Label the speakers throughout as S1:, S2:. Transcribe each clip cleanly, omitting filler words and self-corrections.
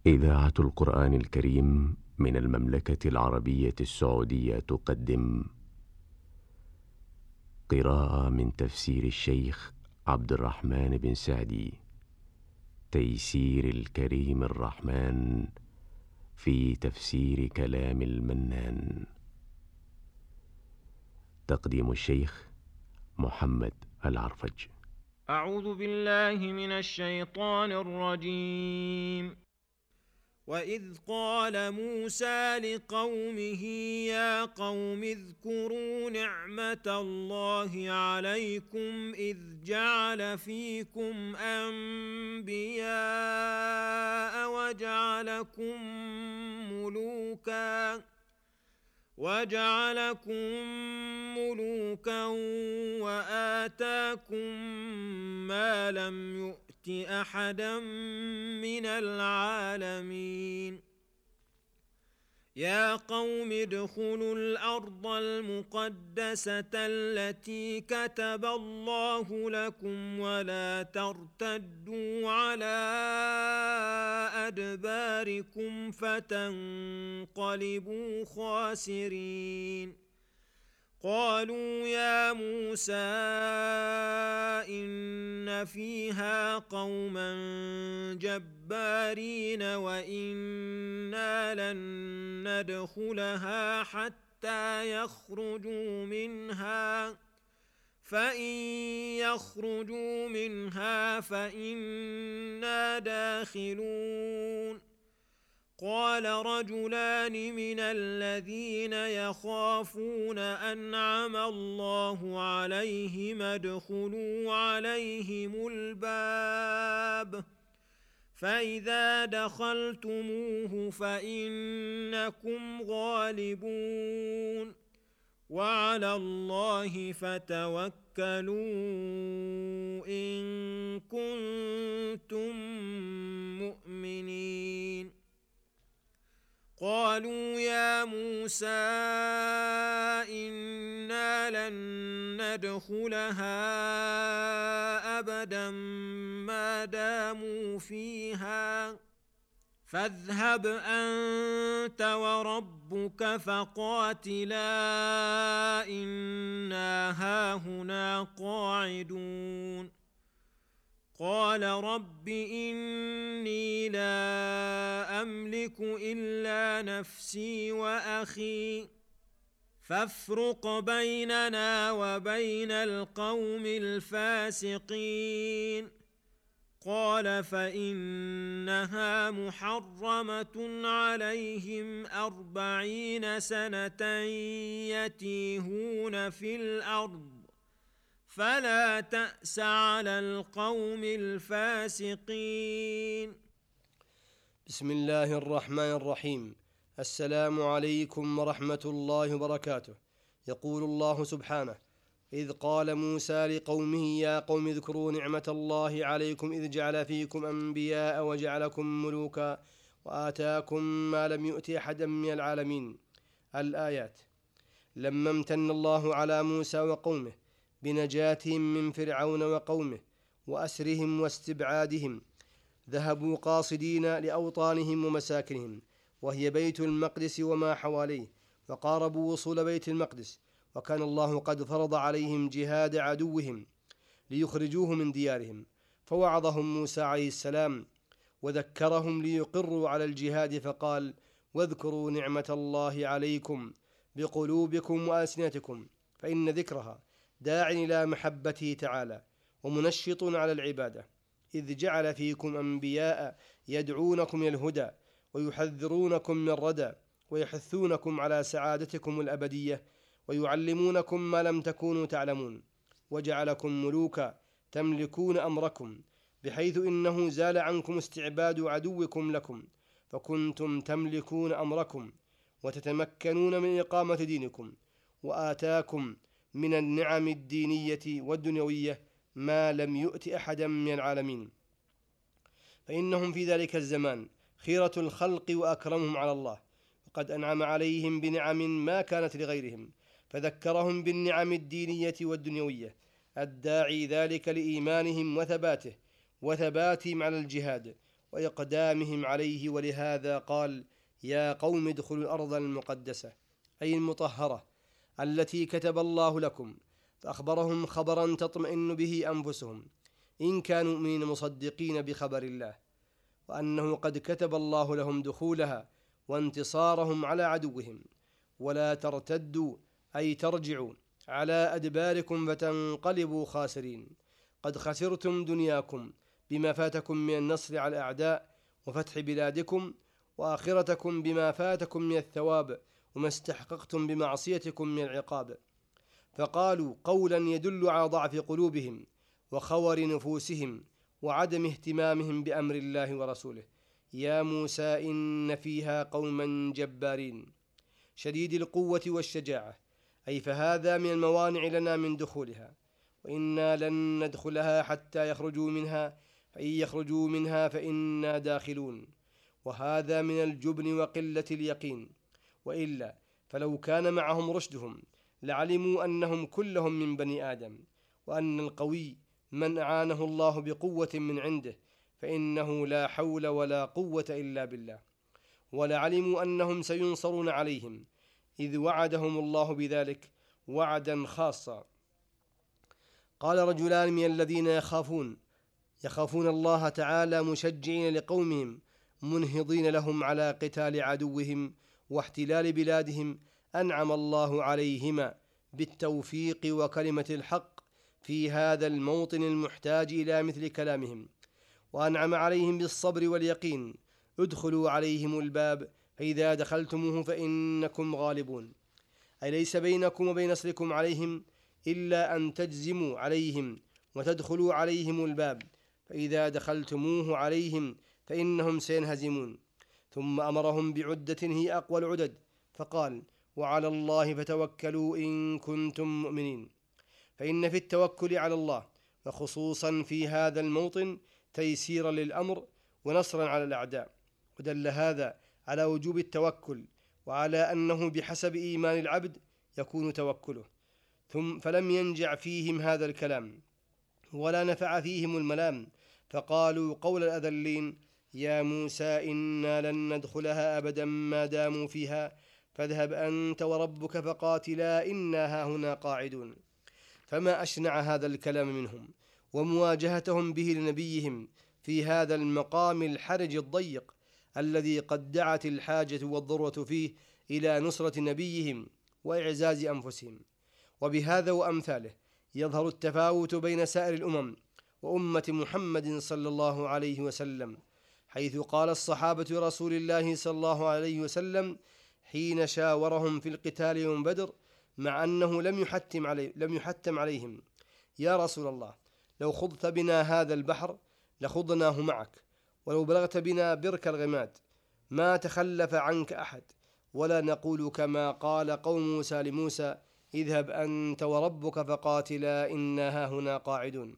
S1: إذاعة القرآن الكريم من المملكة العربية السعودية تقدم قراءة من تفسير الشيخ عبد الرحمن بن سعدي، تيسير الكريم الرحمن في تفسير كلام المنان. تقديم الشيخ محمد العرفج.
S2: أعوذ بالله من الشيطان الرجيم. وإذ قال موسى لقومه يا قوم اذكروا نعمة الله عليكم إذ جعل فيكم أنبياء وجعلكم ملوكا وآتاكم ما لم يؤت أحدا من العالمين. يا قوم ادخلوا الأرض المقدسة التي كتب الله لكم ولا ترتدوا على أدباركم فتنقلبوا خاسرين. قالوا يا موسى إن فيها قوما جبارين وإنا لن ندخلها حتى يخرجوا منها فإن يخرجوا منها فإنا داخلون. قال رجلان من الذين يخافون أنعم الله عليهم ادخلوا عليهم الباب فإذا دخلتموه فإنكم غالبون وعلى الله فتوكلوا إن كنتم مؤمنين. قالوا يا موسى إنا لن ندخلها أبدا ما داموا فيها فاذهب أنت وربك فقاتلا إنا هاهنا قاعدون. قال رب إني لا أملك إلا نفسي وأخي فافرق بيننا وبين القوم الفاسقين. قال فإنها محرمة عليهم 40 سنة يتيهون في الأرض فلا تأس على القوم الفاسقين.
S3: بسم الله الرحمن الرحيم. السلام عليكم ورحمة الله وبركاته. يقول الله سبحانه: إذ قال موسى لقومه يا قوم اذكروا نعمة الله عليكم إذ جعل فيكم أنبياء وجعلكم ملوكا وآتاكم ما لم يؤت أحدا من العالمين. الآيات. لما امتن الله على موسى وقومه بنجاتهم من فرعون وقومه وأسرهم واستبعادهم ذهبوا قاصدين لأوطانهم ومساكنهم وهي بيت المقدس وما حواليه، وقاربوا وصول بيت المقدس، وكان الله قد فرض عليهم جهاد عدوهم ليخرجوه من ديارهم، فوعظهم موسى عليه السلام وذكرهم ليقروا على الجهاد فقال: واذكروا نعمة الله عليكم بقلوبكم وألسنتكم، فإن ذكرها داع إلى محبته تعالى ومنشط على العبادة، إذ جعل فيكم أنبياء يدعونكم إلى الهدى ويحذرونكم من الردى ويحثونكم على سعادتكم الأبدية ويعلمونكم ما لم تكونوا تعلمون، وجعلكم ملوكا تملكون أمركم، بحيث إنه زال عنكم استعباد عدوكم لكم، فكنتم تملكون أمركم وتتمكنون من إقامة دينكم، وآتاكم من النعم الدينية والدنيوية ما لم يؤت أحدا من العالمين، فإنهم في ذلك الزمان خيرة الخلق وأكرمهم على الله، وقد أنعم عليهم بنعم ما كانت لغيرهم، فذكرهم بالنعم الدينية والدنيوية الداعي ذلك لإيمانهم وثباتهم على الجهاد وإقدامهم عليه، ولهذا قال: يا قوم ادخلوا الأرض المقدسة، أي المطهرة التي كتب الله لكم، فأخبرهم خبرا تطمئن به أنفسهم إن كانوا مؤمنين مصدقين بخبر الله، وأنه قد كتب الله لهم دخولها وانتصارهم على عدوهم. ولا ترتدوا أي ترجعوا على أدباركم فتنقلبوا خاسرين، قد خسرتم دنياكم بما فاتكم من النصر على الأعداء وفتح بلادكم، وآخرتكم بما فاتكم من الثواب وما استحققتم بمعصيتكم من العقاب. فقالوا قولا يدل على ضعف قلوبهم وخور نفوسهم وعدم اهتمامهم بأمر الله ورسوله: يا موسى إن فيها قوما جبارين شديد القوة والشجاعة، أي فهذا من الموانع لنا من دخولها، وإنا لن ندخلها حتى يخرجوا منها، فإن يخرجوا منها فإنا داخلون. وهذا من الجبن وقلة اليقين، وإلا فلو كان معهم رشدهم لعلموا أنهم كلهم من بني آدم، وأن القوي من أعانه الله بقوة من عنده، فإنه لا حول ولا قوة إلا بالله. ولعلموا أنهم سينصرون عليهم، إذ وعدهم الله بذلك وعدا خاصا. قال رجلان من الذين يخافون الله تعالى مشجعين لقومهم منهضين لهم على قتال عدوهم واحتلال بلادهم: أنعم الله عليهما بالتوفيق وكلمة الحق في هذا الموطن المحتاج إلى مثل كلامهم، وأنعم عليهم بالصبر واليقين: ادخلوا عليهم الباب فإذا دخلتموه فإنكم غالبون. أي ليس بينكم وبين نصركم عليهم إلا أن تجزموا عليهم وتدخلوا عليهم الباب، فإذا دخلتموه عليهم فإنهم سينهزمون. ثم أمرهم بعدة هي أقوى العدد، فقال: وعلى الله فتوكلوا إن كنتم مؤمنين. فإن في التوكل على الله وخصوصا في هذا الموطن تيسيرا للأمر ونصرا على الأعداء، ودل هذا على وجوب التوكل، وعلى أنه بحسب إيمان العبد يكون توكله. فلم ينجع فيهم هذا الكلام ولا نفع فيهم الملام، فقالوا قول الأذلين: يا موسى إنا لن ندخلها أبدا ما داموا فيها، فاذهب أنت وربك فقاتلا إنا هاهنا قاعدون. فما أشنع هذا الكلام منهم ومواجهتهم به لنبيهم في هذا المقام الحرج الضيق الذي قد دعت الحاجة والضرورة فيه إلى نصرة نبيهم وإعزاز أنفسهم. وبهذا وأمثاله يظهر التفاوت بين سائر الأمم وأمة محمد صلى الله عليه وسلم، حيث قال الصحابة رسول الله صلى الله عليه وسلم حين شاورهم في القتال يوم بدر، مع أنه لم يحتم عليهم: يا رسول الله، لو خضت بنا هذا البحر لخضناه معك، ولو بلغت بنا برك الغماد ما تخلف عنك أحد، ولا نقول كما قال قوم موسى لموسى: اذهب أنت وربك فقاتلا إنا هاهنا قاعدون،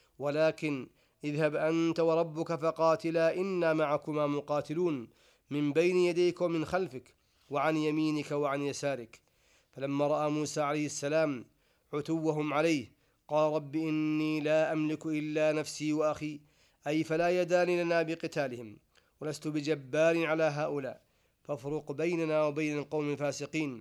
S3: ولكن اذهب أنت وربك فقاتلا إنا معكما مقاتلون، من بين يديك ومن خلفك وعن يمينك وعن يسارك. فلما رأى موسى عليه السلام عتوهم عليه قال: رب إني لا أملك إلا نفسي وأخي، أي فلا يدان لنا بقتالهم، ولست بجبار على هؤلاء، فافرق بيننا وبين القوم الفاسقين،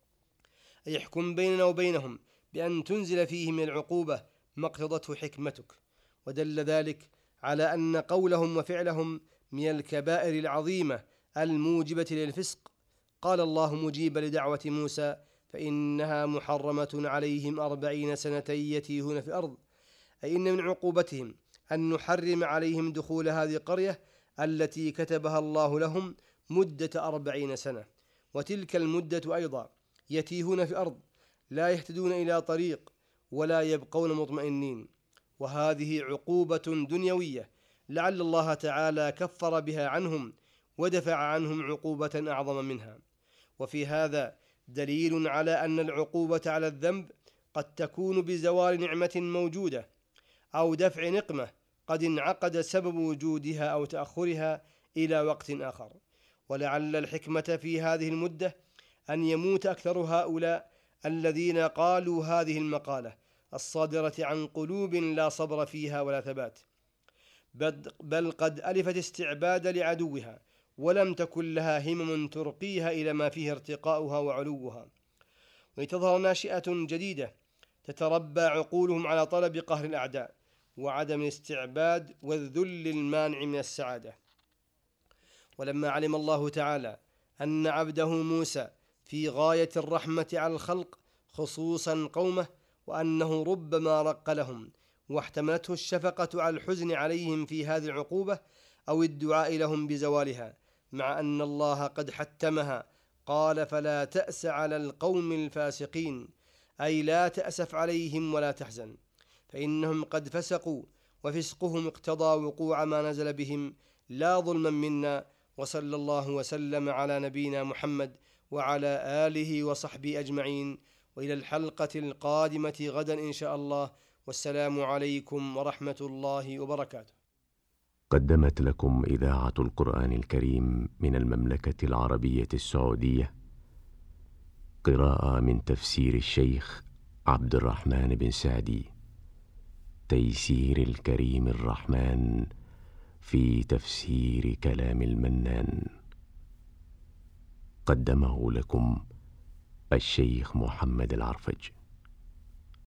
S3: أي احكم بيننا وبينهم بأن تنزل فيهم من العقوبة ما اقتضته حكمتك. ودل ذلك على أن قولهم وفعلهم من الكبائر العظيمة الموجبة للفسق. قال الله مجيبا لدعوة موسى: فإنها محرمة عليهم 40 سنة يتيهون في الأرض، أي إن من عقوبتهم أن نحرم عليهم دخول هذه القرية التي كتبها الله لهم مدة 40 سنة، وتلك المدة أيضا يتيهون في الأرض لا يهتدون إلى طريق ولا يبقون مطمئنين. وهذه عقوبة دنيوية لعل الله تعالى كفر بها عنهم ودفع عنهم عقوبة أعظم منها. وفي هذا دليل على أن العقوبة على الذنب قد تكون بزوال نعمة موجودة أو دفع نقمة قد انعقد سبب وجودها أو تأخرها إلى وقت آخر. ولعل الحكمة في هذه المدة أن يموت أكثر هؤلاء الذين قالوا هذه المقالة الصادرة عن قلوب لا صبر فيها ولا ثبات، بل قد ألفت استعباد لعدوها، ولم تكن لها همم ترقيها إلى ما فيه ارتقاؤها وعلوها، ولتظهر ناشئة جديدة تتربى عقولهم على طلب قهر الأعداء وعدم الاستعباد والذل المانع من السعادة. ولما علم الله تعالى أن عبده موسى في غاية الرحمة على الخلق خصوصا قومه، وأنه ربما رق لهم واحتملته الشفقة على الحزن عليهم في هذه العقوبة أو الدعاء لهم بزوالها، مع أن الله قد حتمها، قال: فلا تأس على القوم الفاسقين، أي لا تأسف عليهم ولا تحزن، فإنهم قد فسقوا، وفسقهم اقتضى وقوع ما نزل بهم لا ظلما منا. وصلى الله وسلم على نبينا محمد وعلى آله وصحبه أجمعين، وإلى الحلقة القادمة غدا إن شاء الله، والسلام عليكم ورحمة الله وبركاته.
S1: قدمت لكم إذاعة القرآن الكريم من المملكة العربية السعودية قراءة من تفسير الشيخ عبد الرحمن بن سعدي، تيسير الكريم الرحمن في تفسير كلام المنان. قدمه لكم الشيخ محمد العرفج.